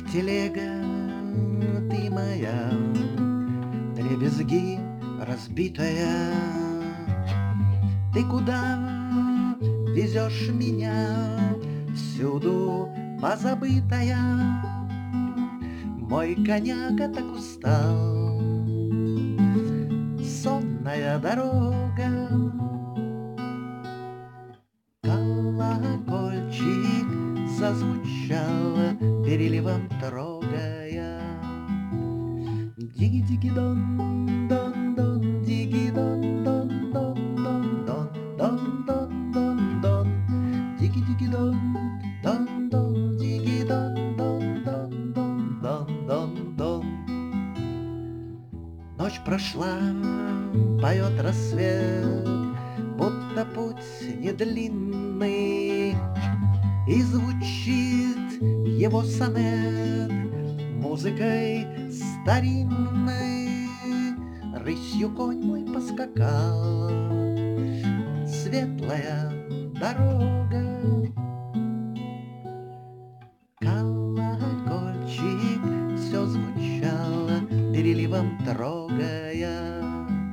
телега, ты моя, дребезги разбитая. Ты куда везешь меня, всюду позабытая? Мой коняка так устал, сонная дорога. Колокольчик зазвучал, переливом трогая. Диги-диги-дон, дон-дон, диги-дон, дон-дон-дон, дон-дон-дон-дон, диги-диги-дон, дон-дон, диги-дон, дон-дон-дон, дон-дон-дон. Ночь прошла, поет рассвет, будто путь не длинный, и звучит его сонет музыкой старинной. Рысью конь мой поскакал, светлая дорога. Колокольчик все звучал, переливом трогая.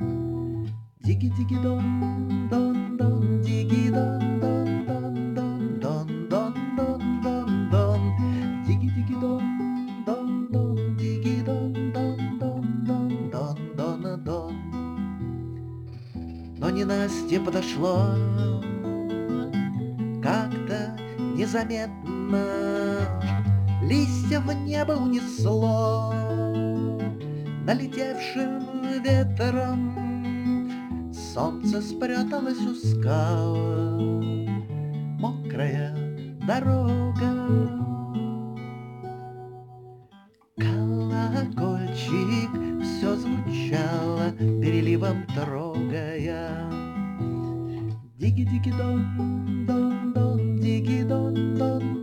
Диги-диги-дон, дон-дон, диги-дон, дон-дон-дон, дон-дон-дон-дон-дон, диги-диги-дон, дон-дон, диги-дон, дон-дон-дон-дон-дон. Но ненастье подошло как-то незаметно, листья в небо унесло налетевшим ветром. Солнце спряталось у скал, мокрая дорога. Колокольчик все звучало, переливом трогая. Диги-диги-дон, дон-дон, диги-дон, дон.